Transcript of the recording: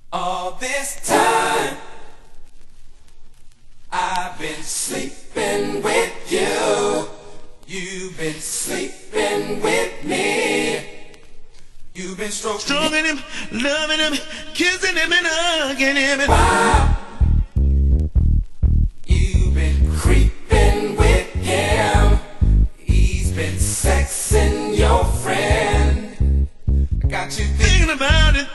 All this time I've been sleeping with you. You've been sleeping with me. You've been stroking him, loving him, kissing him and hugging him. Wow. You've been creeping with him. He's been sexing your friend. Got you thinking about it.